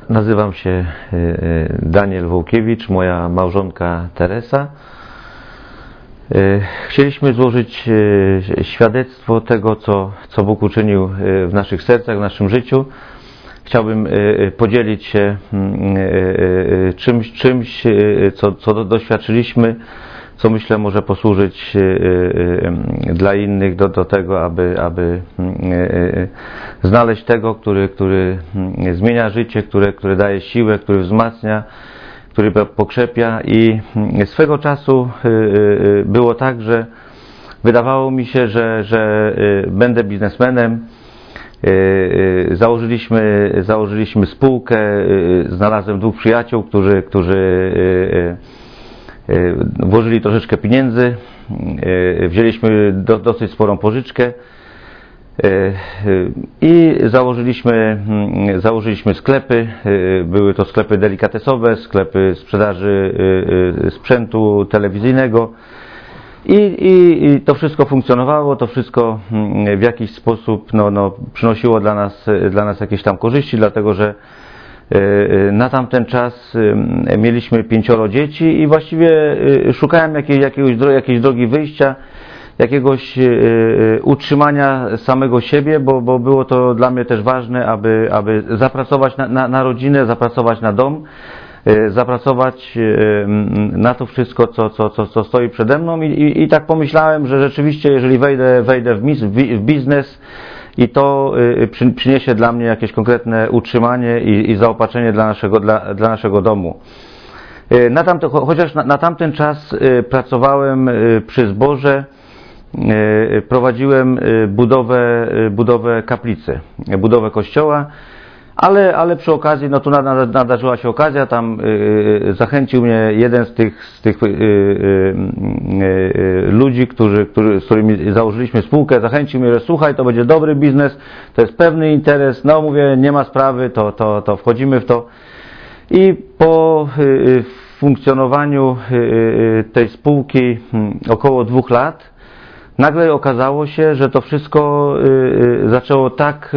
Nazywam się Daniel Wołkiewicz, moja małżonka Teresa. Chcieliśmy złożyć świadectwo tego, co Bóg uczynił w naszych sercach, w naszym życiu. Chciałbym podzielić się czymś, co doświadczyliśmy, co myślę może posłużyć dla innych do tego, aby znaleźć tego, który zmienia życie, który daje siłę, który wzmacnia, który pokrzepia. I swego czasu było tak, że wydawało mi się, że będę biznesmenem. Założyliśmy spółkę, znalazłem dwóch przyjaciół, którzy włożyli troszeczkę pieniędzy, wzięliśmy dosyć sporą pożyczkę i założyliśmy sklepy. Były to sklepy delikatesowe, sklepy sprzedaży sprzętu telewizyjnego i to wszystko funkcjonowało, to wszystko w jakiś sposób przynosiło dla nas jakieś tam korzyści, dlatego że na tamten czas mieliśmy 5 dzieci i właściwie szukałem jakiejś drogi wyjścia, jakiegoś utrzymania samego siebie, bo było to dla mnie też ważne, aby zapracować na rodzinę, zapracować na dom, zapracować na to wszystko, co stoi przede mną i tak pomyślałem, że rzeczywiście jeżeli wejdę w biznes i to przyniesie dla mnie jakieś konkretne utrzymanie i zaopatrzenie dla naszego domu. Chociaż na tamten czas pracowałem przy zborze, prowadziłem budowę kaplicy, budowę kościoła, ale przy okazji, tu nadarzyła się okazja, tam zachęcił mnie jeden z tych ludzi, z którymi założyliśmy spółkę, zachęcił mnie, że słuchaj, to będzie dobry biznes, to jest pewny interes, mówię, nie ma sprawy, to wchodzimy w to. I po funkcjonowaniu tej spółki około 2 lat, nagle okazało się, że to wszystko zaczęło tak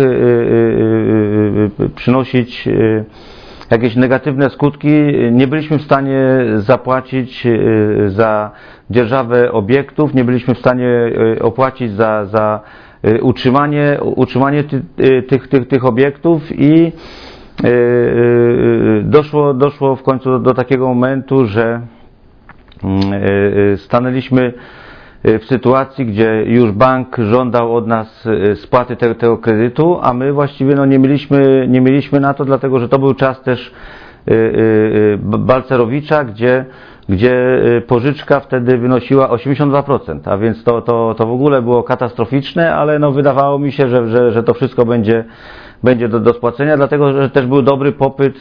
przynosić jakieś negatywne skutki. Nie byliśmy w stanie zapłacić za dzierżawę obiektów, nie byliśmy w stanie opłacić za utrzymanie tych obiektów i doszło w końcu do takiego momentu, że stanęliśmy w sytuacji, gdzie już bank żądał od nas spłaty tego kredytu, a my właściwie nie mieliśmy na to, dlatego że to był czas też Balcerowicza, gdzie pożyczka wtedy wynosiła 82%, a więc to w ogóle było katastroficzne, ale wydawało mi się, że to wszystko będzie do spłacenia, dlatego że też był dobry popyt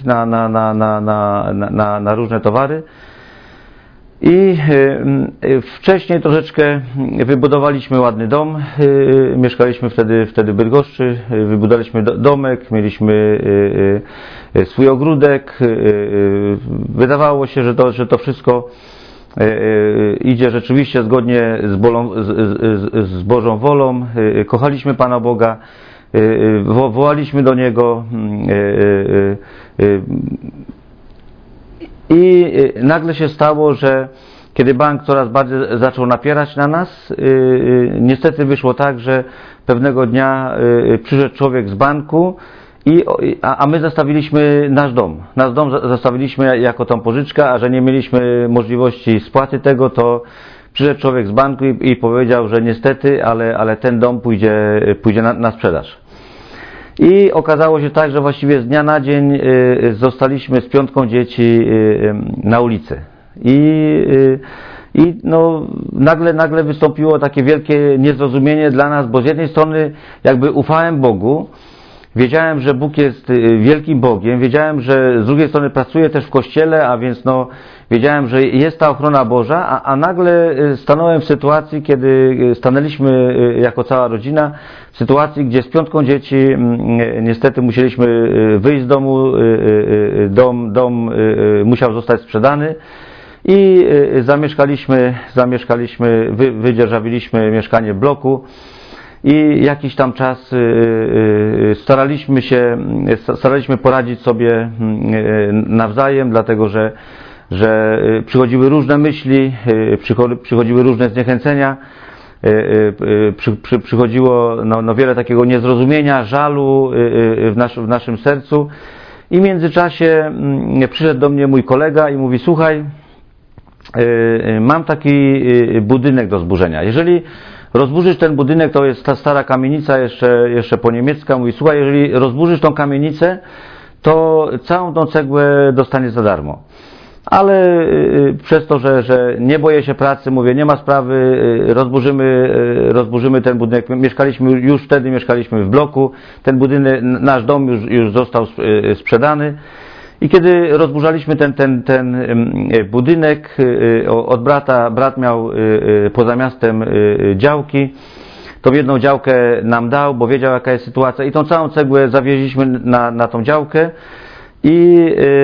na różne towary. I wcześniej troszeczkę wybudowaliśmy ładny dom, mieszkaliśmy wtedy w Bydgoszczy, wybudowaliśmy domek, mieliśmy swój ogródek. Wydawało się, że to wszystko idzie rzeczywiście zgodnie z Bożą wolą. Kochaliśmy Pana Boga, wołaliśmy do Niego i nagle się stało, że kiedy bank coraz bardziej zaczął napierać na nas, niestety wyszło tak, że pewnego dnia przyszedł człowiek z banku, a my zostawiliśmy nasz dom. Nasz dom zostawiliśmy jako tą pożyczkę, a że nie mieliśmy możliwości spłaty tego, to przyszedł człowiek z banku i powiedział, że niestety, ale ten dom pójdzie na sprzedaż. I okazało się tak, że właściwie z dnia na dzień zostaliśmy z 5 dzieci na ulicy. I nagle wystąpiło takie wielkie niezrozumienie dla nas, bo z jednej strony jakby ufałem Bogu, wiedziałem, że Bóg jest wielkim Bogiem, wiedziałem, że z drugiej strony pracuje też w Kościele, a więc wiedziałem, że jest ta ochrona Boża, a nagle stanąłem w sytuacji, kiedy stanęliśmy jako cała rodzina, w sytuacji, gdzie z 5 dzieci niestety musieliśmy wyjść z domu, dom musiał zostać sprzedany i wydzierżawiliśmy mieszkanie w bloku i jakiś tam czas staraliśmy poradzić sobie nawzajem, dlatego że przychodziły różne myśli, przychodziły różne zniechęcenia, przychodziło wiele takiego niezrozumienia, żalu w naszym sercu. I w międzyczasie przyszedł do mnie mój kolega i mówi: słuchaj, mam taki budynek do zburzenia. Jeżeli rozburzysz ten budynek, to jest ta stara kamienica, jeszcze po niemiecka. Mówi: słuchaj, jeżeli rozburzysz tą kamienicę, to całą tą cegłę dostaniesz za darmo. Ale przez to, że nie boję się pracy, mówię: nie ma sprawy, rozburzymy ten budynek. Już wtedy mieszkaliśmy w bloku, ten budynek, nasz dom już został sprzedany. I kiedy rozburzaliśmy ten budynek od brata, brat miał poza miastem działki, to jedną działkę nam dał, bo wiedział, jaka jest sytuacja, i tą całą cegłę zawieźliśmy na tą działkę. I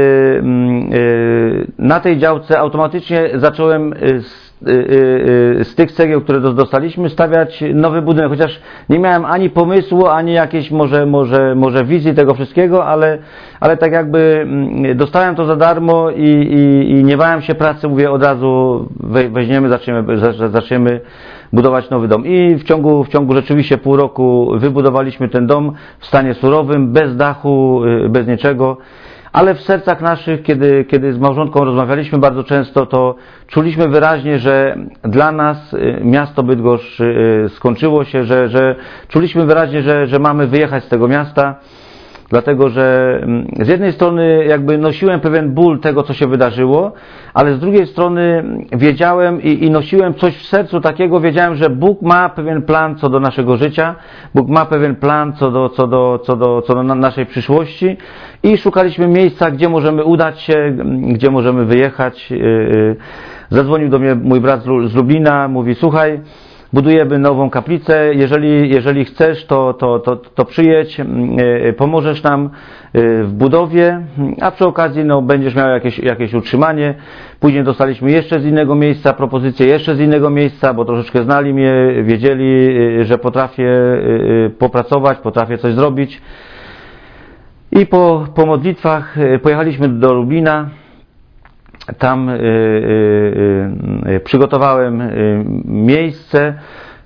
na tej działce automatycznie zacząłem z tych cegieł, które dostaliśmy, stawiać nowy budynek, chociaż nie miałem ani pomysłu, ani jakiejś może wizji tego wszystkiego, ale tak jakby dostałem to za darmo i nie bałem się pracy. Mówię: od razu weźmiemy, zaczniemy budować nowy dom. I w ciągu rzeczywiście pół roku wybudowaliśmy ten dom w stanie surowym, bez dachu, bez niczego. Ale w sercach naszych, kiedy z małżonką rozmawialiśmy bardzo często, to czuliśmy wyraźnie, że dla nas miasto Bydgoszcz skończyło się, że czuliśmy wyraźnie, że mamy wyjechać z tego miasta, dlatego że z jednej strony jakby nosiłem pewien ból tego, co się wydarzyło, ale z drugiej strony wiedziałem i nosiłem coś w sercu takiego, wiedziałem, że Bóg ma pewien plan co do naszego życia, Bóg ma pewien plan co do naszej przyszłości, i szukaliśmy miejsca, gdzie możemy udać się, gdzie możemy wyjechać. Zadzwonił do mnie mój brat z Lublina, mówi: słuchaj, budujemy nową kaplicę, jeżeli chcesz, to przyjedź, pomożesz nam w budowie, a przy okazji będziesz miał jakieś utrzymanie. Później dostaliśmy jeszcze z innego miejsca propozycję, jeszcze z innego miejsca, bo troszeczkę znali mnie, wiedzieli, że potrafię popracować, potrafię coś zrobić. I po modlitwach pojechaliśmy do Lublina. Tam przygotowałem miejsce,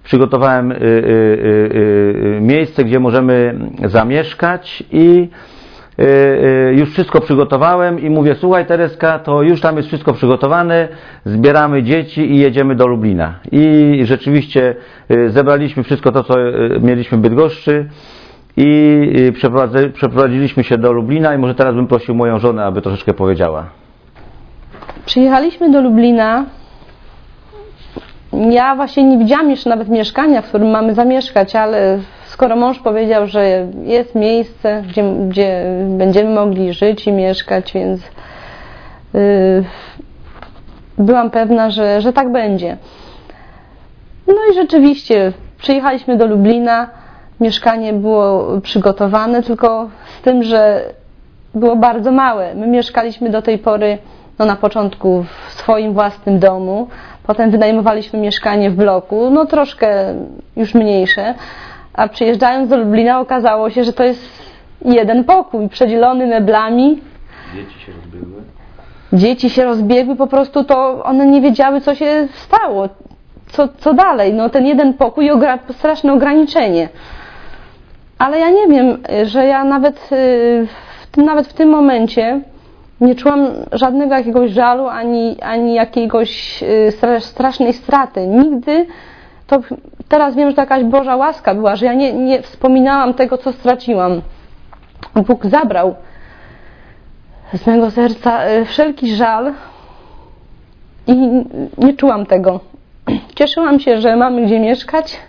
gdzie możemy zamieszkać, i już wszystko przygotowałem i mówię: słuchaj, Tereska, to już tam jest wszystko przygotowane, zbieramy dzieci i jedziemy do Lublina. I rzeczywiście zebraliśmy wszystko to, co mieliśmy w Bydgoszczy, i przeprowadziliśmy się do Lublina. I może teraz bym prosił moją żonę, aby troszeczkę powiedziała. Przyjechaliśmy do Lublina. Ja właśnie nie widziałam jeszcze nawet mieszkania, w którym mamy zamieszkać, ale skoro mąż powiedział, że jest miejsce, gdzie będziemy mogli żyć i mieszkać, więc byłam pewna, że tak będzie. No i rzeczywiście przyjechaliśmy do Lublina. Mieszkanie było przygotowane, tylko z tym, że było bardzo małe. My mieszkaliśmy do tej pory na początku w swoim własnym domu, potem wynajmowaliśmy mieszkanie w bloku, troszkę już mniejsze, a przyjeżdżając do Lublina okazało się, że to jest jeden pokój przedzielony meblami. Dzieci się rozbiegły, po prostu to one nie wiedziały, co się stało, co dalej. Ten jeden pokój, straszne ograniczenie. Ale ja nie wiem, że ja nawet w tym momencie nie czułam żadnego jakiegoś żalu, ani jakiegoś strasznej straty. Nigdy. To teraz wiem, że to jakaś Boża łaska była, że ja nie wspominałam tego, co straciłam. Bóg zabrał z mego serca wszelki żal i nie czułam tego. Cieszyłam się, że mamy gdzie mieszkać.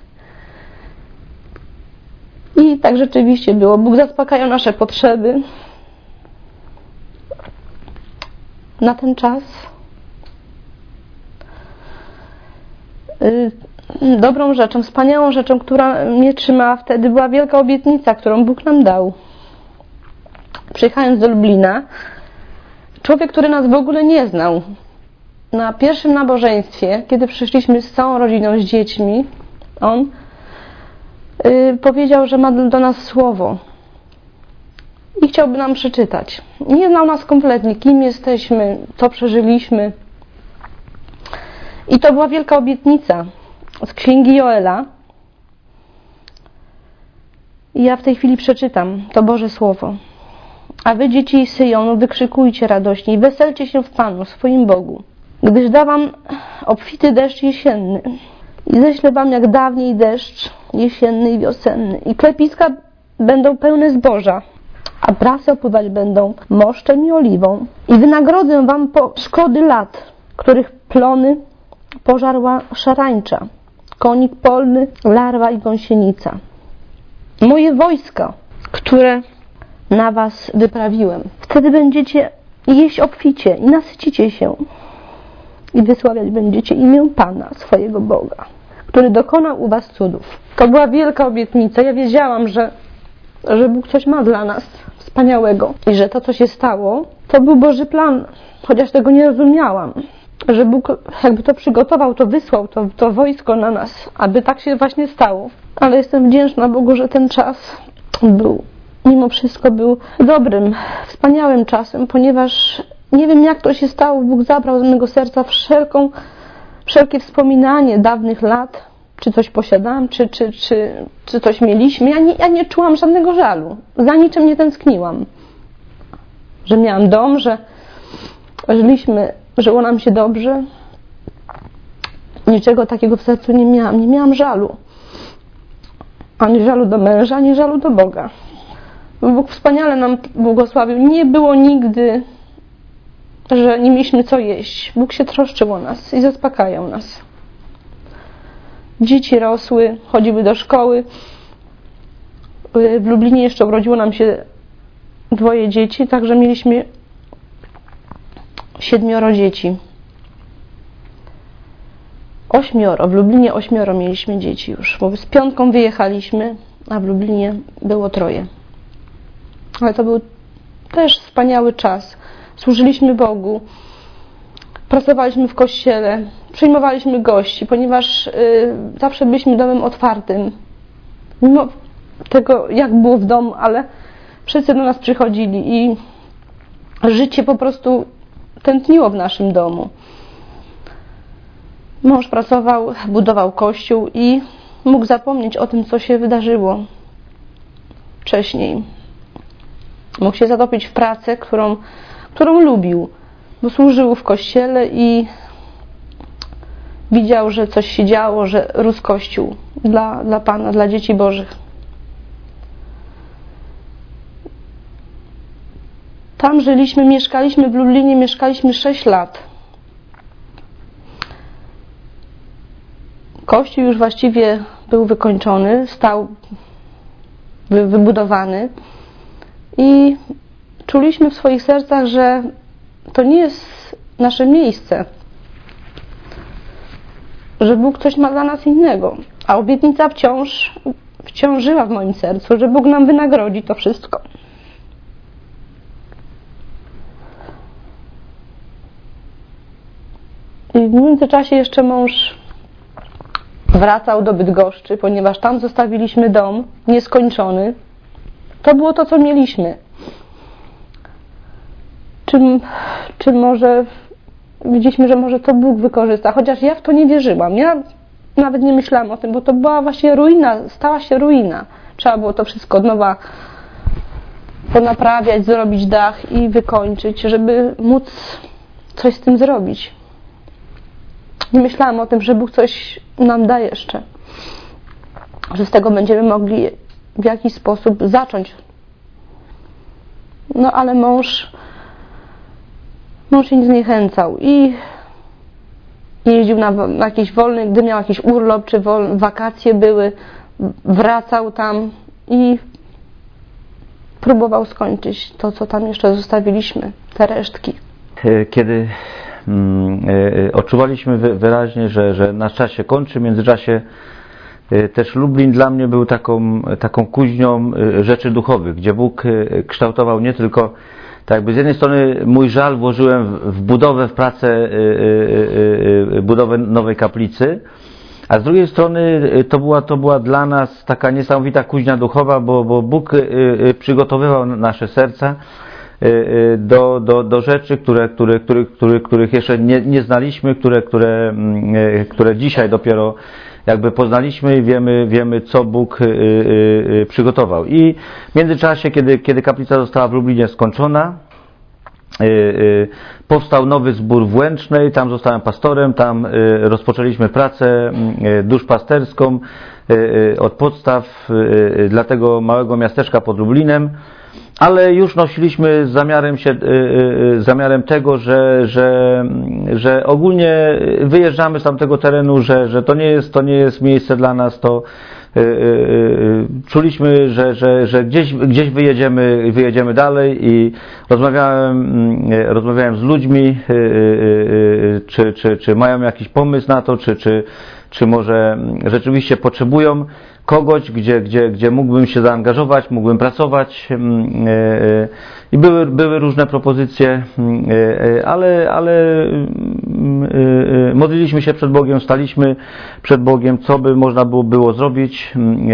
I tak rzeczywiście było. Bóg zaspokajał nasze potrzeby na ten czas. Dobrą rzeczą, wspaniałą rzeczą, która mnie trzymała wtedy, była wielka obietnica, którą Bóg nam dał. Przyjechając do Lublina, człowiek, który nas w ogóle nie znał, na pierwszym nabożeństwie, kiedy przyszliśmy z całą rodziną, z dziećmi, on powiedział, że ma do nas słowo i chciałby nam przeczytać. Nie znał nas kompletnie, kim jesteśmy, co przeżyliśmy. I to była wielka obietnica z Księgi Joela. I ja w tej chwili przeczytam to Boże Słowo. A wy, dzieci Syjonu, wykrzykujcie radośnie i weselcie się w Panu, swoim Bogu. Gdyż da wam obfity deszcz jesienny i ześlę wam jak dawniej deszcz jesienny i wiosenny. I klepiska będą pełne zboża, a prasy opływać będą moszczem i oliwą. I wynagrodzę wam po szkody lat, których plony pożarła szarańcza, konik polny, larwa i gąsienica. Moje wojska, które na was wyprawiłem. Wtedy będziecie jeść obficie i nasycicie się i wysławiać będziecie imię Pana, swojego Boga, który dokonał u was cudów. To była wielka obietnica. Ja wiedziałam, że Bóg coś ma dla nas wspaniałego i że to, co się stało, to był Boży plan, chociaż tego nie rozumiałam. Że Bóg jakby to przygotował, to wysłał to wojsko na nas, aby tak się właśnie stało. Ale jestem wdzięczna Bogu, że ten czas był, mimo wszystko był dobrym, wspaniałym czasem, ponieważ nie wiem, jak to się stało, Bóg zabrał z mego serca wszelkie wspominanie dawnych lat, czy coś posiadałam, czy coś mieliśmy. Ja nie czułam żadnego żalu, za niczym nie tęskniłam. Że miałam dom, że żyliśmy, żyło nam się dobrze. Niczego takiego w sercu nie miałam. Nie miałam żalu. Ani żalu do męża, ani żalu do Boga. Bóg wspaniale nam błogosławił. Nie było nigdy, że nie mieliśmy co jeść. Bóg się troszczył o nas i zaspokajał nas. Dzieci rosły, chodziły do szkoły. W Lublinie jeszcze urodziło nam się 2 dzieci, także mieliśmy 7 dzieci. 8. W Lublinie 8 mieliśmy dzieci już, bo z 5 wyjechaliśmy, a w Lublinie było 3. Ale to był też wspaniały czas. Służyliśmy Bogu, pracowaliśmy w kościele, przyjmowaliśmy gości, ponieważ zawsze byliśmy domem otwartym. Mimo tego, jak było w domu, ale wszyscy do nas przychodzili i życie po prostu tętniło w naszym domu. Mąż pracował, budował kościół i mógł zapomnieć o tym, co się wydarzyło wcześniej. Mógł się zatopić w pracę, którą lubił, bo służył w kościele i widział, że coś się działo, że rósł kościół dla Pana, dla dzieci Bożych. Tam żyliśmy, mieszkaliśmy w Lublinie, mieszkaliśmy 6 lat. Kościół już właściwie był wykończony, stał wybudowany i czuliśmy w swoich sercach, że to nie jest nasze miejsce, że Bóg coś ma dla nas innego, a obietnica wciąż żyła w moim sercu, że Bóg nam wynagrodzi to wszystko. I w międzyczasie jeszcze mąż wracał do Bydgoszczy, ponieważ tam zostawiliśmy dom nieskończony. To było to, co mieliśmy. Czy może widzieliśmy, że może to Bóg wykorzysta, chociaż ja w to nie wierzyłam. Ja nawet nie myślałam o tym, bo to była właśnie ruina, stała się ruina. Trzeba było to wszystko od nowa ponaprawiać, zrobić dach i wykończyć, żeby móc coś z tym zrobić. Nie myślałam o tym, że Bóg coś nam da jeszcze, że z tego będziemy mogli w jakiś sposób zacząć. No ale mąż się nie zniechęcał i jeździł na jakiś wolny, gdy miał jakiś urlop czy wakacje były, wracał tam i próbował skończyć to, co tam jeszcze zostawiliśmy, te resztki. Kiedy odczuwaliśmy wyraźnie, że nasz czas się kończy, w międzyczasie też Lublin dla mnie był taką kuźnią rzeczy duchowych, gdzie Bóg kształtował nie tylko, tak jakby z jednej strony mój żal włożyłem w budowę, w pracę, budowę nowej kaplicy, A z drugiej strony to była dla nas taka niesamowita kuźnia duchowa, bo Bóg przygotowywał nasze serca do rzeczy, których jeszcze nie znaliśmy, które dzisiaj dopiero jakby poznaliśmy i wiemy co Bóg przygotował. I w międzyczasie, kiedy kaplica została w Lublinie skończona, powstał nowy zbór w Łęcznej, tam zostałem pastorem, tam rozpoczęliśmy pracę duszpasterską od podstaw dla tego małego miasteczka pod Lublinem, ale już nosiliśmy z zamiarem tego, że ogólnie wyjeżdżamy z tamtego terenu, że to nie jest miejsce dla nas, to czuliśmy, że gdzieś wyjedziemy dalej i rozmawiałem z ludźmi, czy mają jakiś pomysł na to, czy może rzeczywiście potrzebują kogoś, gdzie mógłbym się zaangażować, mógłbym pracować i były różne propozycje, ale modliliśmy się przed Bogiem, staliśmy przed Bogiem, co by można było zrobić.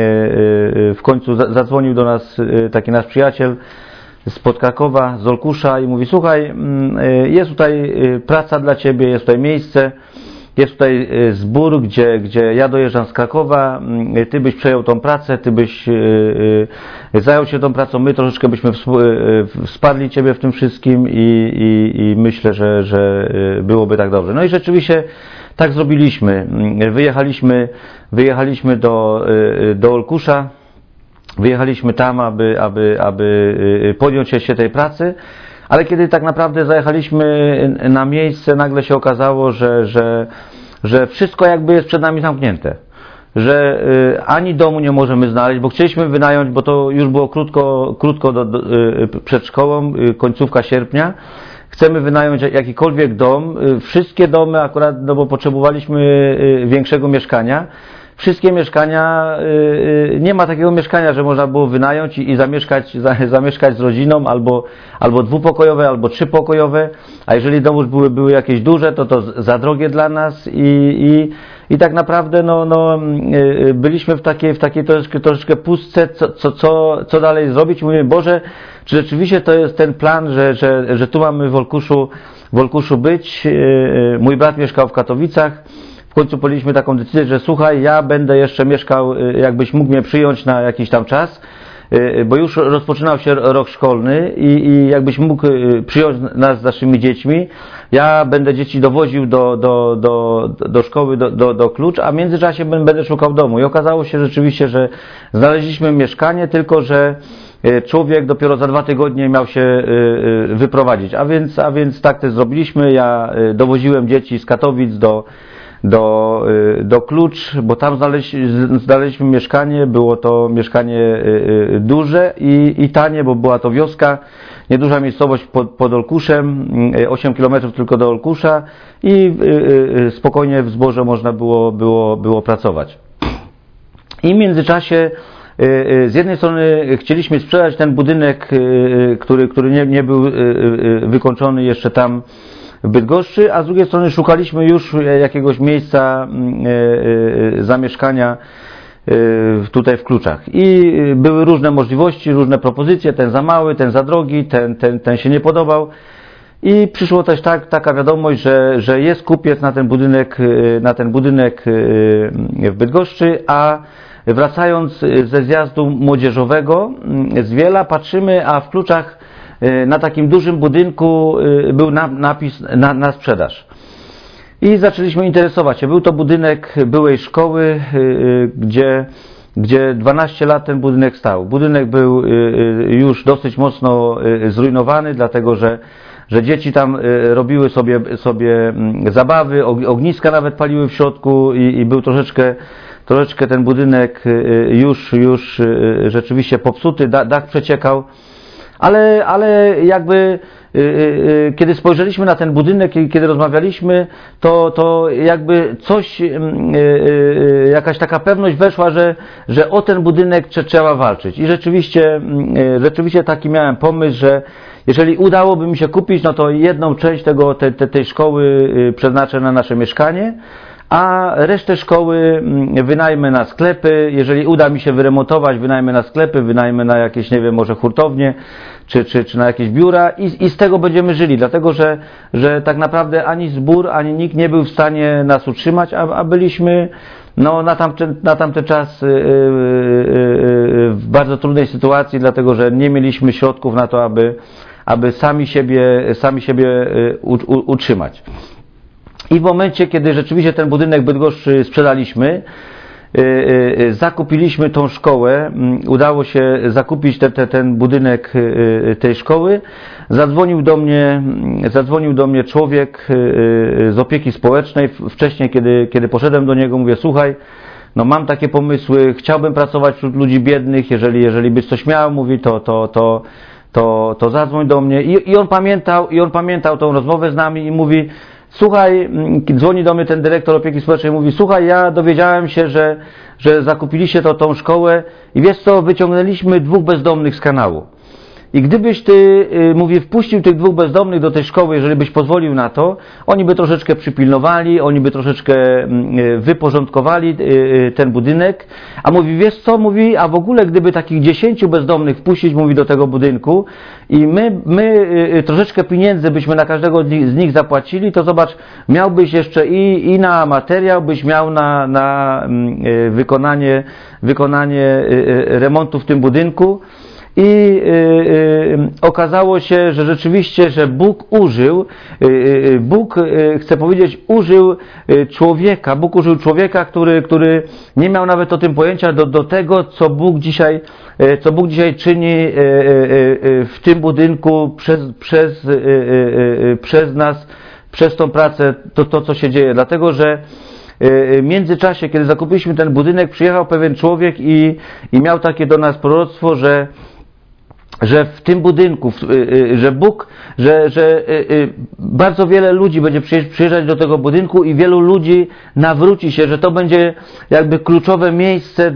W końcu zadzwonił do nas taki nasz przyjaciel spod Krakowa, z Olkusza i mówi: słuchaj, jest tutaj praca dla Ciebie, jest tutaj miejsce, jest tutaj zbór, gdzie ja dojeżdżam z Krakowa, Ty byś przejął tą pracę, Ty byś zajął się tą pracą, my troszeczkę byśmy wsparli Ciebie w tym wszystkim i myślę, że byłoby tak dobrze. No i rzeczywiście tak zrobiliśmy. Wyjechaliśmy do Olkusza, wyjechaliśmy tam, aby podjąć się tej pracy. Ale kiedy tak naprawdę zajechaliśmy na miejsce, nagle się okazało, że wszystko jakby jest przed nami zamknięte. Że ani domu nie możemy znaleźć, bo chcieliśmy wynająć, bo to już było krótko przed szkołą, końcówka sierpnia. Chcemy wynająć jakikolwiek dom, wszystkie domy akurat, no bo potrzebowaliśmy większego mieszkania. Wszystkie mieszkania, nie ma takiego mieszkania, że można było wynająć i zamieszkać z rodziną, albo dwupokojowe, albo trzypokojowe, a jeżeli domy były jakieś duże, to za drogie dla nas i tak naprawdę byliśmy w takiej troszeczkę pustce, co dalej zrobić. Mówimy: Boże, czy rzeczywiście to jest ten plan, że tu mamy w Olkuszu być. Mój brat mieszkał w Katowicach. W końcu podjęliśmy taką decyzję, że słuchaj, ja będę jeszcze mieszkał, jakbyś mógł mnie przyjąć na jakiś tam czas, bo już rozpoczynał się rok szkolny i jakbyś mógł przyjąć nas z naszymi dziećmi. Ja będę dzieci dowoził do szkoły, do Klucz, a w międzyczasie będę szukał domu. I okazało się rzeczywiście, że znaleźliśmy mieszkanie, tylko że człowiek dopiero za 2 tygodnie miał się wyprowadzić. A więc tak też zrobiliśmy. Ja dowoziłem dzieci z Katowic do Klucz, bo tam znaleźliśmy mieszkanie. Było to mieszkanie duże i tanie, bo była to wioska, nieduża miejscowość pod Olkuszem, 8 km tylko do Olkusza i spokojnie w Zborze można było pracować. I w międzyczasie z jednej strony chcieliśmy sprzedać ten budynek, który nie był wykończony jeszcze tam w Bydgoszczy, a z drugiej strony szukaliśmy już jakiegoś miejsca zamieszkania tutaj w Kluczach. I były różne możliwości, różne propozycje, ten za mały, ten za drogi, ten się nie podobał. I przyszło też taka wiadomość, że jest kupiec na ten budynek w Bydgoszczy, a wracając ze zjazdu młodzieżowego z Wiela, patrzymy, a w Kluczach na takim dużym budynku był napis na sprzedaż. I zaczęliśmy interesować się. Był to budynek byłej szkoły, gdzie 12 lat ten budynek stał. Budynek był już dosyć mocno zrujnowany, dlatego że dzieci tam robiły sobie zabawy, ogniska nawet paliły w środku i był troszeczkę ten budynek już rzeczywiście popsuty, dach przeciekał. Ale jakby kiedy spojrzeliśmy na ten budynek i kiedy rozmawialiśmy, to jakby coś, jakaś taka pewność weszła, że o ten budynek trzeba walczyć. I rzeczywiście taki miałem pomysł, że jeżeli udałoby mi się kupić, no to jedną część tej szkoły przeznaczę na nasze mieszkanie, a resztę szkoły wynajmę na sklepy, jeżeli uda mi się wyremontować, wynajmę na sklepy, wynajmę na jakieś, nie wiem, może hurtownie, czy na jakieś biura i z tego będziemy żyli, dlatego że tak naprawdę ani zbór, ani nikt nie był w stanie nas utrzymać, a byliśmy no, na tamten czas w bardzo trudnej sytuacji, dlatego że nie mieliśmy środków na to, aby sami siebie utrzymać. I w momencie, kiedy rzeczywiście ten budynek Bydgoszczy sprzedaliśmy, zakupiliśmy tą szkołę, udało się zakupić ten budynek tej szkoły, zadzwonił do mnie człowiek z opieki społecznej. Wcześniej, kiedy poszedłem do niego, mówię, słuchaj, no mam takie pomysły, chciałbym pracować wśród ludzi biednych, jeżeli byś coś miał, mówi, to zadzwoń do mnie. I on pamiętał tą rozmowę z nami i mówi, słuchaj, dzwoni do mnie ten dyrektor opieki społecznej, mówi, słuchaj, ja dowiedziałem się, że zakupiliście tą szkołę i wiesz co, wyciągnęliśmy 2 bezdomnych z kanału. I gdybyś ty, mówi, wpuścił tych 2 bezdomnych do tej szkoły, jeżeli byś pozwolił na to, oni by troszeczkę przypilnowali, oni by troszeczkę wyporządkowali ten budynek, a mówi, wiesz co, mówi, a w ogóle gdyby takich 10 bezdomnych wpuścić, mówi, do tego budynku i my troszeczkę pieniędzy byśmy na każdego z nich zapłacili, to zobacz, miałbyś jeszcze i na materiał, byś miał na wykonanie remontu w tym budynku. I okazało się, że rzeczywiście, że Bóg chcę powiedzieć, użył człowieka, który nie miał nawet o tym pojęcia do tego, co Bóg dzisiaj czyni w tym budynku przez nas, przez tą pracę, to co się dzieje. Dlatego, że w międzyczasie, kiedy zakupiliśmy ten budynek, przyjechał pewien człowiek i miał takie do nas proroctwo, że w tym budynku, że Bóg, że bardzo wiele ludzi będzie przyjeżdżać do tego budynku i wielu ludzi nawróci się, że to będzie jakby kluczowe miejsce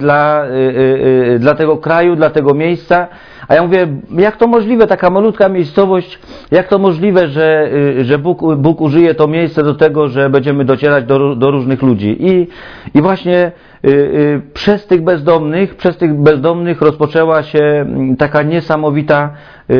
dla tego kraju, dla tego miejsca. A ja mówię, jak to możliwe, taka malutka miejscowość, jak to możliwe, że Bóg użyje to miejsce do tego, że będziemy docierać do różnych ludzi. I właśnie przez tych bezdomnych rozpoczęła się taka niesamowita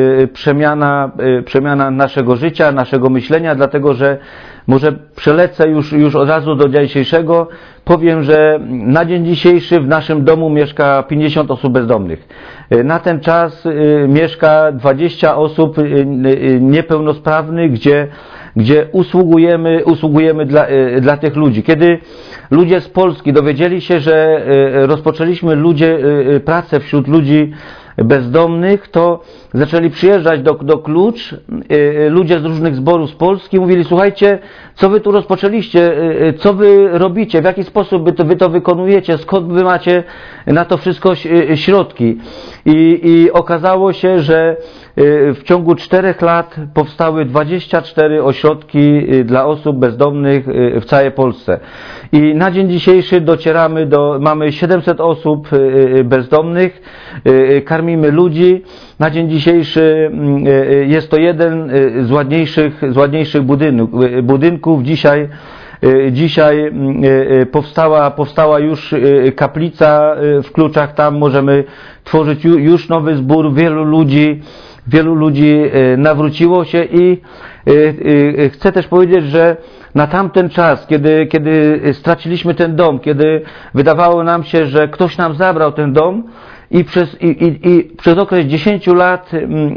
przemiana naszego życia, naszego myślenia, dlatego że może przelecę już od razu do dnia dzisiejszego, powiem, że na dzień dzisiejszy w naszym domu mieszka 50 osób bezdomnych. Na ten czas mieszka 20 osób niepełnosprawnych, gdzie usługujemy dla tych ludzi. Kiedy ludzie z Polski dowiedzieli się, że rozpoczęliśmy pracę wśród ludzi bezdomnych, to zaczęli przyjeżdżać do Klucz ludzie z różnych zborów z Polski, mówili, słuchajcie, co wy tu rozpoczęliście, co wy robicie, w jaki sposób wy to wykonujecie, skąd wy macie na to wszystko środki. I okazało się, że w ciągu 4 lat powstały 24 ośrodki dla osób bezdomnych w całej Polsce. I na dzień dzisiejszy mamy 700 osób bezdomnych, karmimy ludzi. Na dzień dzisiejszy jest to jeden z ładniejszych budynków. Dzisiaj powstała już kaplica w Kluczach, tam możemy tworzyć już nowy zbór, wielu ludzi nawróciło się i chcę też powiedzieć, że na tamten czas, kiedy straciliśmy ten dom, kiedy wydawało nam się, że ktoś nam zabrał ten dom i przez okres 10 lat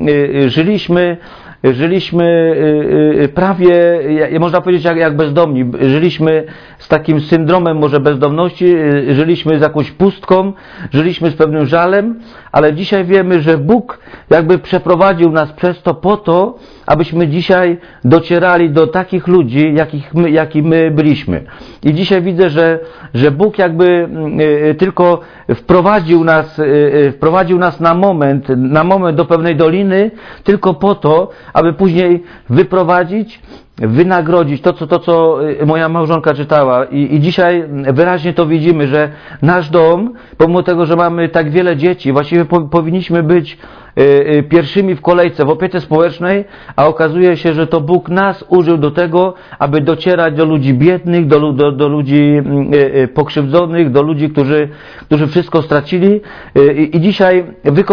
żyliśmy prawie, można powiedzieć, jak bezdomni. Żyliśmy z takim syndromem może bezdomności, żyliśmy z jakąś pustką, żyliśmy z pewnym żalem, ale dzisiaj wiemy, że Bóg jakby przeprowadził nas przez to po to, abyśmy dzisiaj docierali do takich ludzi, jaki my byliśmy. I dzisiaj widzę, że Bóg jakby tylko wprowadził nas na moment do pewnej doliny, tylko po to, aby później wynagrodzić to, co moja małżonka czytała. I dzisiaj wyraźnie to widzimy, że nasz dom, pomimo tego, że mamy tak wiele dzieci, właściwie powinniśmy być pierwszymi w kolejce w opiece społecznej, a okazuje się, że to Bóg nas użył do tego, aby docierać do ludzi biednych, do ludzi pokrzywdzonych, do ludzi, którzy wszystko stracili i dzisiaj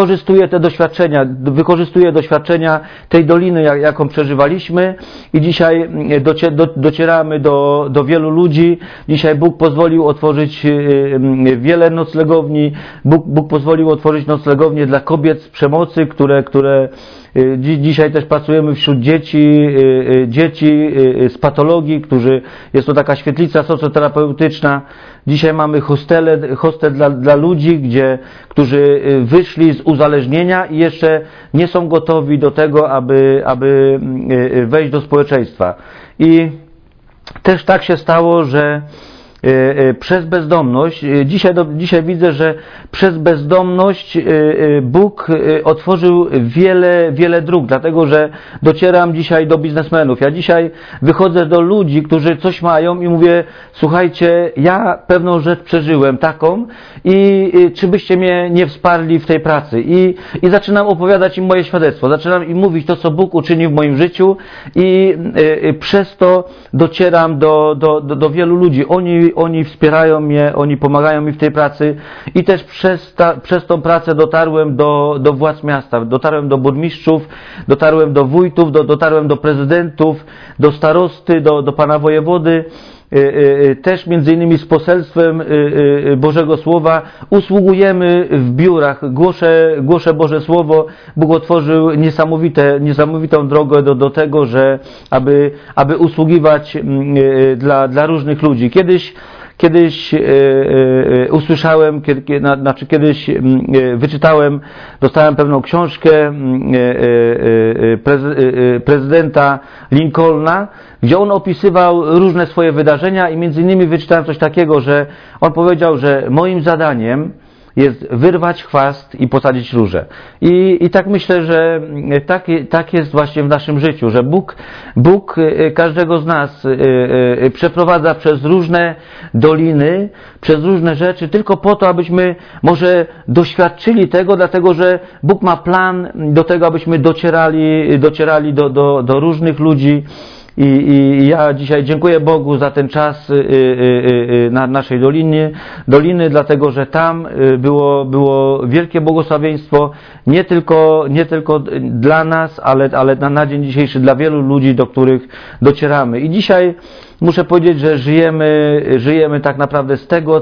wykorzystuje doświadczenia tej doliny, jaką przeżywaliśmy i dzisiaj docieramy do wielu ludzi. Dzisiaj Bóg pozwolił otworzyć wiele noclegowni, Bóg pozwolił otworzyć noclegownie dla kobiet z przemocy, które dzisiaj też pracujemy wśród dzieci z patologii, jest to taka świetlica socjoterapeutyczna. Dzisiaj mamy hostel dla ludzi, którzy wyszli z uzależnienia i jeszcze nie są gotowi do tego, aby wejść do społeczeństwa. I też tak się stało, że przez bezdomność, dzisiaj widzę, że przez bezdomność Bóg otworzył wiele dróg, dlatego że docieram dzisiaj do biznesmenów. Ja dzisiaj wychodzę do ludzi, którzy coś mają i mówię, słuchajcie, ja pewną rzecz przeżyłem taką i czy byście mnie nie wsparli w tej pracy? I zaczynam opowiadać im moje świadectwo, zaczynam im mówić to, co Bóg uczynił w moim życiu i przez to docieram do wielu ludzi. Oni wspierają mnie, oni pomagają mi w tej pracy i też przez tą pracę dotarłem do władz miasta, dotarłem do burmistrzów, dotarłem do wójtów, dotarłem do prezydentów, do starosty, do pana wojewody. Też między innymi z poselstwem Bożego Słowa usługujemy w biurach, głoszę Boże Słowo. Bóg otworzył niesamowitą drogę do tego, że aby usługiwać dla różnych ludzi. Kiedyś usłyszałem, kiedyś wyczytałem, dostałem pewną książkę prezydenta Lincolna, gdzie on opisywał różne swoje wydarzenia i między innymi wyczytałem coś takiego, że on powiedział, że moim zadaniem jest wyrwać chwast i posadzić róże. I tak myślę, że tak jest właśnie w naszym życiu, że Bóg każdego z nas przeprowadza przez różne doliny, przez różne rzeczy, tylko po to, abyśmy może doświadczyli tego, dlatego że Bóg ma plan do tego, abyśmy docierali do różnych ludzi. I ja dzisiaj dziękuję Bogu za ten czas na naszej doliny, dlatego że tam było wielkie błogosławieństwo, nie tylko dla nas, ale na dzień dzisiejszy dla wielu ludzi, do których docieramy. I dzisiaj muszę powiedzieć, że żyjemy tak naprawdę z tego,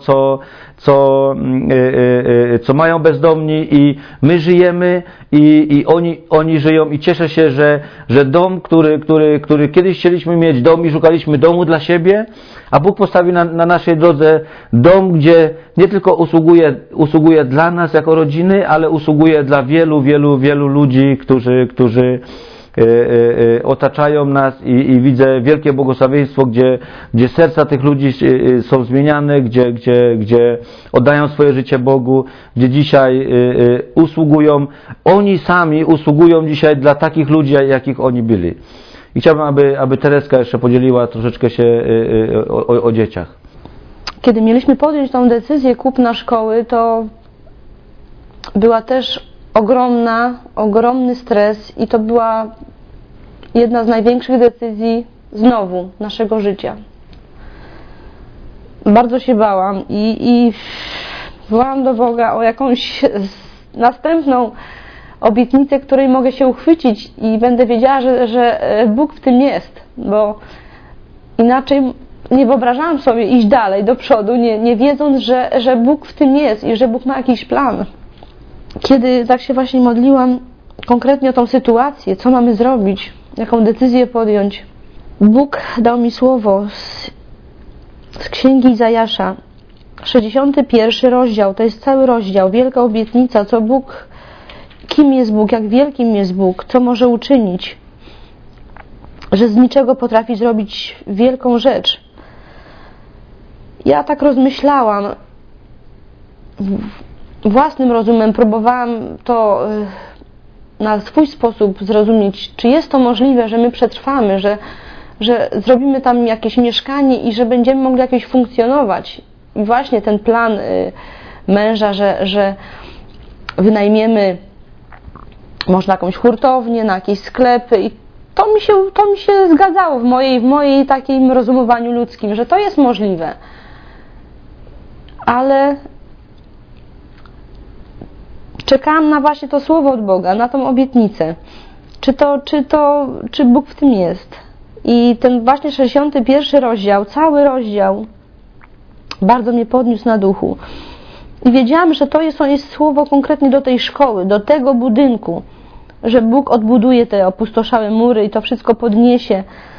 co mają bezdomni i my żyjemy i oni żyją i cieszę się, że dom, który kiedyś chcieliśmy mieć dom i szukaliśmy domu dla siebie, a Bóg postawi na naszej drodze dom, gdzie nie tylko usługuje dla nas jako rodziny, ale usługuje dla wielu ludzi, którzy otaczają nas i widzę wielkie błogosławieństwo, gdzie serca tych ludzi są zmieniane, gdzie oddają swoje życie Bogu, gdzie dzisiaj usługują, oni sami usługują dzisiaj dla takich ludzi, jakich oni byli. I chciałbym, aby Tereska jeszcze podzieliła troszeczkę się o dzieciach. Kiedy mieliśmy podjąć tą decyzję kupna szkoły, to była też ogromny stres i to była jedna z największych decyzji znowu naszego życia. Bardzo się bałam i wołałam do Boga o jakąś następną obietnicę, której mogę się uchwycić i będę wiedziała, że Bóg w tym jest, bo inaczej nie wyobrażałam sobie iść dalej, do przodu, nie wiedząc, że Bóg w tym jest i że Bóg ma jakiś plan. Kiedy tak się właśnie modliłam konkretnie o tą sytuację, co mamy zrobić, jaką decyzję podjąć, Bóg dał mi słowo z Księgi Izajasza, 61 rozdział, to jest cały rozdział, wielka obietnica, co Bóg, kim jest Bóg, jak wielkim jest Bóg, co może uczynić, że z niczego potrafi zrobić wielką rzecz. Ja tak rozmyślałam, własnym rozumem próbowałam to na swój sposób zrozumieć, czy jest to możliwe, że my przetrwamy, że zrobimy tam jakieś mieszkanie i że będziemy mogli jakoś funkcjonować. I właśnie ten plan męża, że wynajmiemy może na jakąś hurtownię, na jakieś sklepy i to mi się zgadzało w mojej takim rozumowaniu ludzkim, że to jest możliwe. Ale czekałam na właśnie to słowo od Boga, na tą obietnicę. Czy Bóg w tym jest? I ten właśnie 61 rozdział, cały rozdział bardzo mnie podniósł na duchu. I wiedziałam, że to jest słowo konkretnie do tej szkoły, do tego budynku, że Bóg odbuduje te opustoszałe mury i to wszystko podniesie,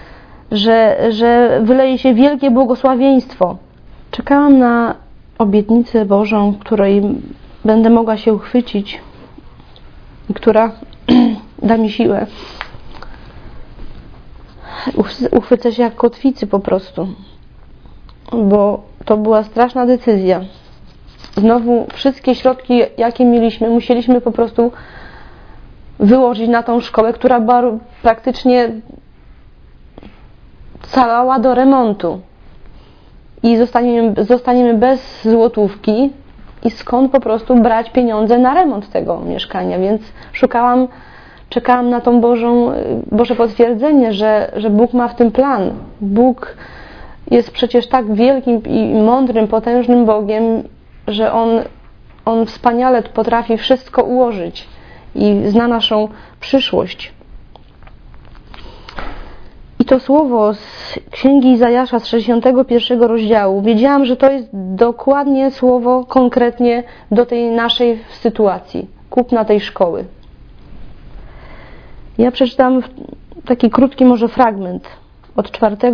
że wyleje się wielkie błogosławieństwo. Czekałam na obietnicę Bożą, której będę mogła się uchwycić i która da mi siłę. Uchwycę się jak kotwicy po prostu, bo to była straszna decyzja. Znowu wszystkie środki, jakie mieliśmy, musieliśmy po prostu wyłożyć na tą szkołę, która była praktycznie cała do remontu. I zostaniemy bez złotówki i skąd po prostu brać pieniądze na remont tego mieszkania, więc czekałam na tą Boże potwierdzenie, że Bóg ma w tym plan. Bóg jest przecież tak wielkim i mądrym, potężnym Bogiem, że On wspaniale potrafi wszystko ułożyć i zna naszą przyszłość. I to słowo z Księgi Izajasza z 61 rozdziału, wiedziałam, że to jest dokładnie słowo konkretnie do tej naszej sytuacji, kupna tej szkoły. Ja przeczytam taki krótki może fragment od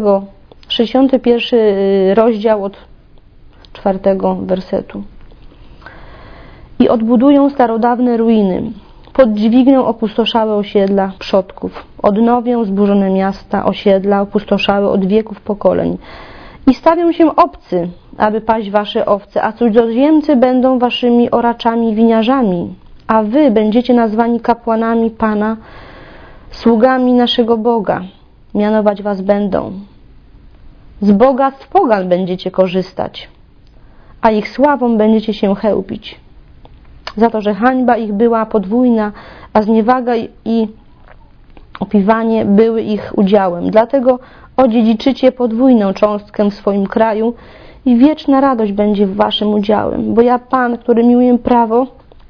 61 rozdział od 4 wersetu. I odbudują starodawne ruiny, poddźwigną opustoszałe osiedla przodków, odnowią zburzone miasta, osiedla opustoszałe od wieków pokoleń. I stawią się obcy, aby paść wasze owce, a cudzoziemcy będą waszymi oraczami i winiarzami, a wy będziecie nazwani kapłanami Pana, sługami naszego Boga. Mianować was będą. Z bogactw pogan będziecie korzystać, a ich sławą będziecie się chełpić. Za to, że hańba ich była podwójna, a zniewaga i opiwanie były ich udziałem. Dlatego odziedziczycie podwójną cząstkę w swoim kraju i wieczna radość będzie waszym udziałem. Bo ja, Pan, który miłuję prawo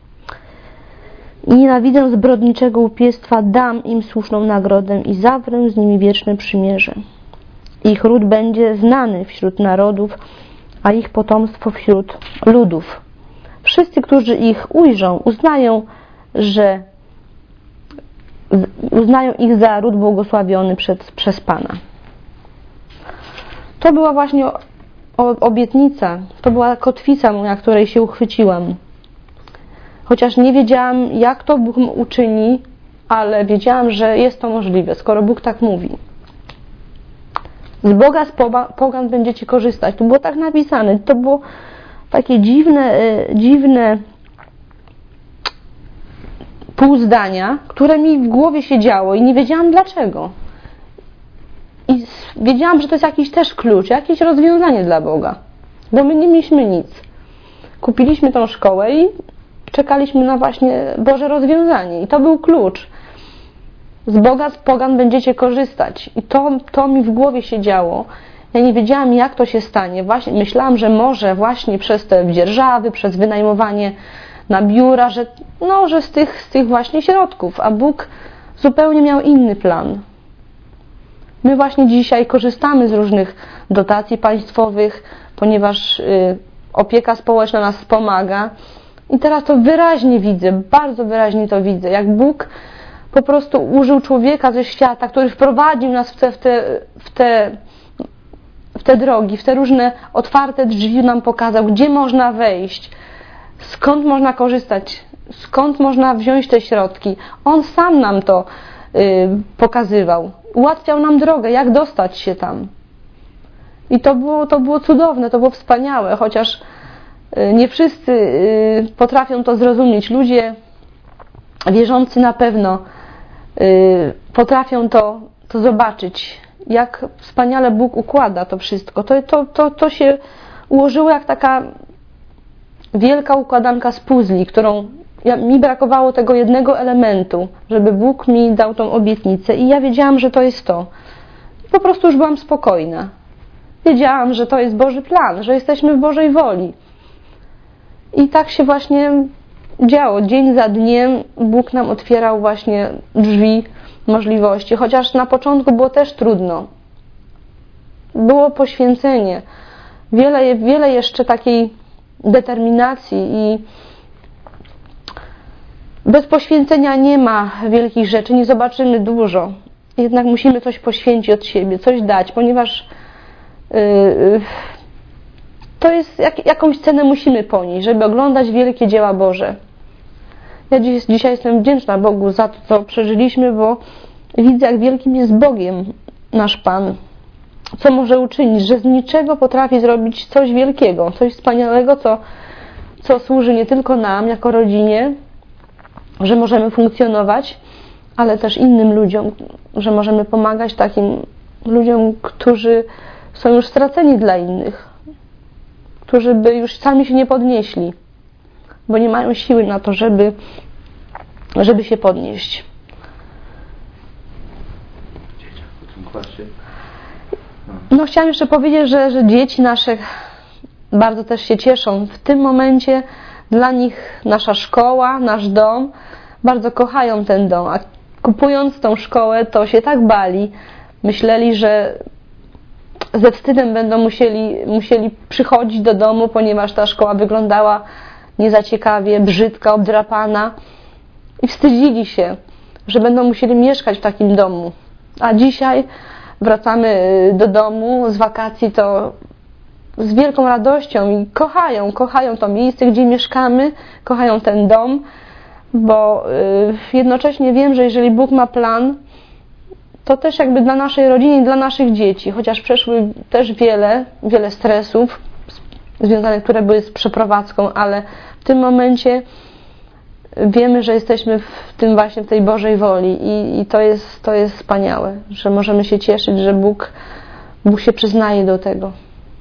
i nienawidzę zbrodniczego łupiestwa, dam im słuszną nagrodę i zawrę z nimi wieczne przymierze. Ich ród będzie znany wśród narodów, a ich potomstwo wśród ludów. Wszyscy, którzy ich ujrzą, uznają ich za ród błogosławiony przez Pana. To była właśnie obietnica, to była kotwica, na której się uchwyciłam. Chociaż nie wiedziałam, jak to Bóg uczyni, ale wiedziałam, że jest to możliwe, skoro Bóg tak mówi. Z Boga, z pogan będziecie korzystać. To było tak napisane. To było takie dziwne pół zdania, które mi w głowie siedziało i nie wiedziałam dlaczego. I wiedziałam, że to jest jakiś też klucz, jakieś rozwiązanie dla Boga. Bo my nie mieliśmy nic. Kupiliśmy tą szkołę i czekaliśmy na właśnie Boże rozwiązanie. I to był klucz. Z Boga, z pogan będziecie korzystać. I to mi w głowie siedziało. Ja nie wiedziałam, jak to się stanie. Właśnie myślałam, że może właśnie przez te dzierżawy, przez wynajmowanie na biura, że z tych właśnie środków. A Bóg zupełnie miał inny plan. My właśnie dzisiaj korzystamy z różnych dotacji państwowych, ponieważ opieka społeczna nas wspomaga. I teraz to wyraźnie widzę, bardzo wyraźnie to widzę, jak Bóg po prostu użył człowieka ze świata, który wprowadził nas w te drogi, w te różne otwarte drzwi nam pokazał, gdzie można wejść, skąd można korzystać, skąd można wziąć te środki. On sam nam to pokazywał. Ułatwiał nam drogę, jak dostać się tam. I to było cudowne, to było wspaniałe, chociaż nie wszyscy potrafią to zrozumieć. Ludzie wierzący na pewno potrafią to zobaczyć, jak wspaniale Bóg układa to wszystko. To się ułożyło jak taka wielka układanka z puzli, którą mi brakowało tego jednego elementu, żeby Bóg mi dał tą obietnicę i ja wiedziałam, że to jest to. Po prostu już byłam spokojna. Wiedziałam, że to jest Boży plan, że jesteśmy w Bożej woli. I tak się właśnie działo. Dzień za dniem Bóg nam otwierał właśnie drzwi możliwości. Chociaż na początku było też trudno. Było poświęcenie. Wiele jeszcze takiej determinacji i bez poświęcenia nie ma wielkich rzeczy, nie zobaczymy dużo. Jednak musimy coś poświęcić od siebie, coś dać, ponieważ to jest, jakąś cenę musimy ponieść, żeby oglądać wielkie dzieła Boże. Ja dzisiaj jestem wdzięczna Bogu za to, co przeżyliśmy, bo widzę, jak wielkim jest Bogiem nasz Pan. Co może uczynić, że z niczego potrafi zrobić coś wielkiego, coś wspaniałego, co służy nie tylko nam, jako rodzinie, że możemy funkcjonować, ale też innym ludziom, że możemy pomagać takim ludziom, którzy są już straceni dla innych, którzy by już sami się nie podnieśli, bo nie mają siły na to, żeby się podnieść. No, chciałam jeszcze powiedzieć, że dzieci nasze bardzo też się cieszą. W tym momencie dla nich nasza szkoła, nasz dom, bardzo kochają ten dom. A kupując tą szkołę, to się tak bali, myśleli, że ze wstydem będą musieli przychodzić do domu, ponieważ ta szkoła wyglądała nie za ciekawie, brzydka, obdrapana. I wstydzili się, że będą musieli mieszkać w takim domu. A dzisiaj wracamy do domu z wakacji, to z wielką radością i kochają to miejsce, gdzie mieszkamy, kochają ten dom, bo jednocześnie wiem, że jeżeli Bóg ma plan, to też jakby dla naszej rodziny i dla naszych dzieci, chociaż przeszły też wiele stresów związanych, które były z przeprowadzką, ale w tym momencie wiemy, że jesteśmy w tej Bożej woli i to jest wspaniałe, że możemy się cieszyć, że Bóg się przyznaje do tego.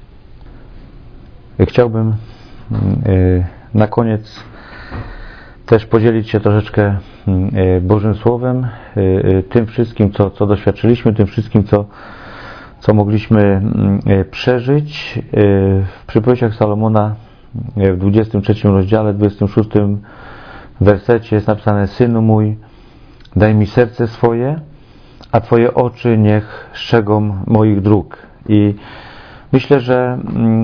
Chciałbym na koniec też podzielić się troszeczkę Bożym Słowem, tym wszystkim, co doświadczyliśmy, tym wszystkim, co mogliśmy przeżyć. W przypowieściach Salomona w 23 rozdziale, 26 wersecie jest napisane: Synu mój, daj mi serce swoje, a Twoje oczy niech strzegą moich dróg. I myślę, że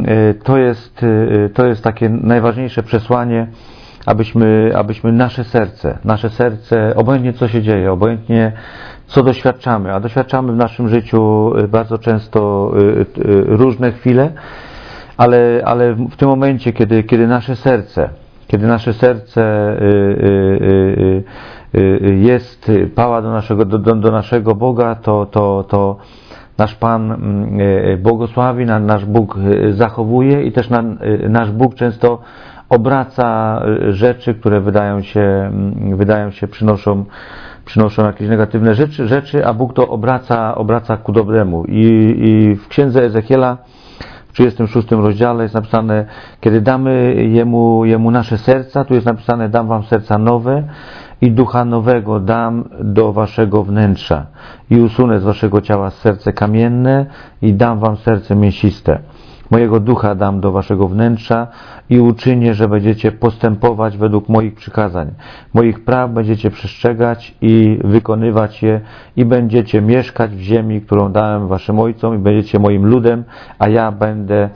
to jest takie najważniejsze przesłanie, abyśmy nasze serce, obojętnie co się dzieje, obojętnie co doświadczamy, a doświadczamy w naszym życiu bardzo często różne chwile, ale w tym momencie, kiedy nasze serce pała do naszego Boga, to nasz Pan błogosławi, nasz Bóg zachowuje i też nasz Bóg często obraca rzeczy, które wydają się przynoszą jakieś negatywne rzeczy, a Bóg to obraca ku dobremu. I w księdze Ezechiela w 36 rozdziale jest napisane: kiedy damy Jemu nasze serca, tu jest napisane: dam wam serca nowe i ducha nowego dam do waszego wnętrza i usunę z waszego ciała serce kamienne i dam wam serce mięsiste. Mojego ducha dam do waszego wnętrza i uczynię, że będziecie postępować według moich przykazań. Moich praw będziecie przestrzegać i wykonywać je i będziecie mieszkać w ziemi, którą dałem waszym ojcom i będziecie moim ludem, a ja będę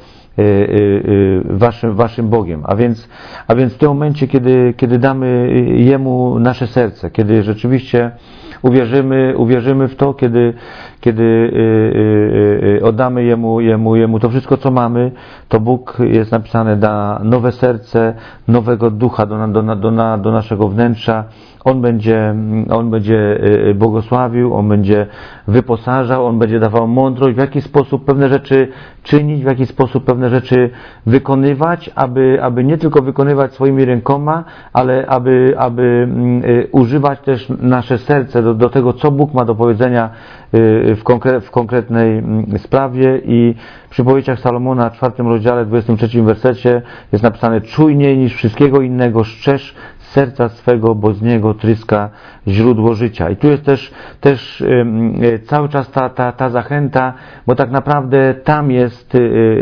waszym Bogiem. A więc w tym momencie, kiedy damy Jemu nasze serce, kiedy rzeczywiście uwierzymy w to, kiedy oddamy Jemu to wszystko, co mamy, to Bóg, jest napisane, da nowe serce, nowego ducha do naszego wnętrza. On będzie błogosławił, On będzie wyposażał, On będzie dawał mądrość, w jaki sposób pewne rzeczy czynić, w jaki sposób pewne rzeczy wykonywać, aby nie tylko wykonywać swoimi rękoma, ale aby używać też nasze serce do tego, co Bóg ma do powiedzenia w konkretnej sprawie. I w przypowieściach Salomona w 4 rozdziale, 23 wersecie jest napisane: czujniej niż wszystkiego innego strzeż serca swego, bo z niego tryska źródło życia. I tu jest też cały czas ta zachęta, bo tak naprawdę tam jest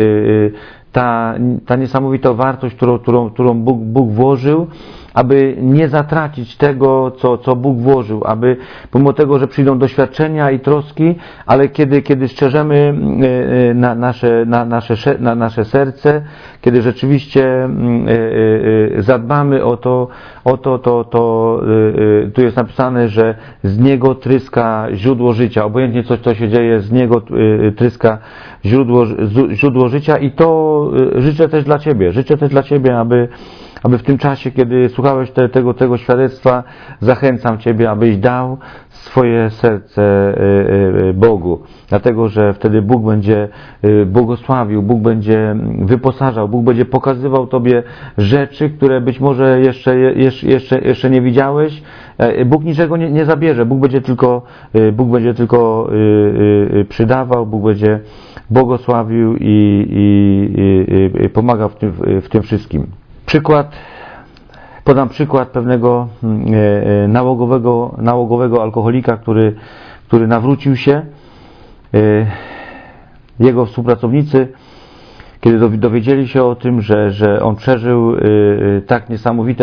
ta niesamowita wartość, którą Bóg włożył, aby nie zatracić tego, co Bóg włożył, aby pomimo tego, że przyjdą doświadczenia i troski, ale kiedy strzeżemy nasze serce, kiedy rzeczywiście zadbamy o to, tu jest napisane, że z niego tryska źródło życia. Obojętnie co się dzieje, z niego tryska źródło życia i to życzę też dla Ciebie, aby w tym czasie, kiedy słuchałeś tego świadectwa, zachęcam Ciebie, abyś dał swoje serce Bogu. Dlatego, że wtedy Bóg będzie błogosławił, Bóg będzie wyposażał, Bóg będzie pokazywał Tobie rzeczy, które być może jeszcze nie widziałeś. Bóg niczego nie zabierze, Bóg będzie tylko przydawał, Bóg będzie błogosławił i pomagał w tym wszystkim. Podam przykład pewnego nałogowego alkoholika, który nawrócił się. Jego współpracownicy, kiedy dowiedzieli się o tym, że on przeżył tak niesamowite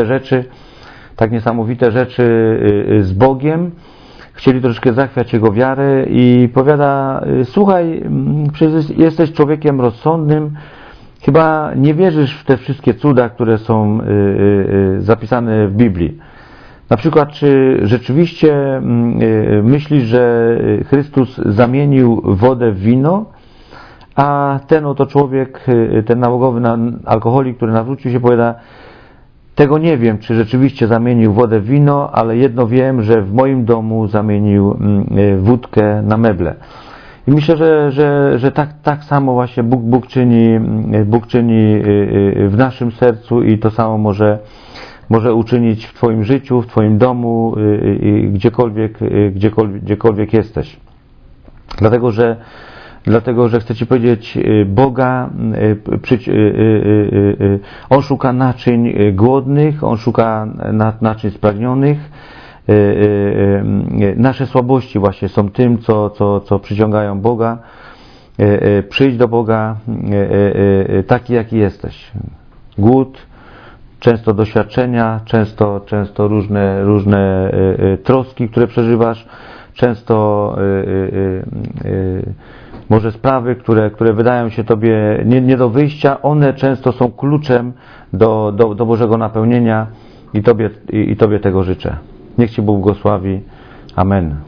rzeczy z Bogiem, chcieli troszkę zachwiać jego wiarę i powiada: słuchaj, przecież jesteś człowiekiem rozsądnym, chyba nie wierzysz w te wszystkie cuda, które są zapisane w Biblii. Na przykład, czy rzeczywiście myślisz, że Chrystus zamienił wodę w wino? A ten oto człowiek, ten nałogowy alkoholik, który nawrócił się, powiada: tego nie wiem, czy rzeczywiście zamienił wodę w wino, ale jedno wiem, że w moim domu zamienił wódkę na meble. I myślę, że tak samo właśnie Bóg czyni w naszym sercu i to samo może uczynić w Twoim życiu, w Twoim domu, gdziekolwiek jesteś. Dlatego, że chcę Ci powiedzieć, Boga, On szuka naczyń głodnych, On szuka naczyń spragnionych. Nasze słabości właśnie są tym, co przyciągają Boga. Przyjdź do Boga taki, jaki jesteś. Głód, często doświadczenia, często różne troski, które przeżywasz, często może sprawy, które wydają się Tobie nie do wyjścia, one często są kluczem do Bożego napełnienia i Tobie tego życzę. Niech Ci Bóg błogosławi. Amen.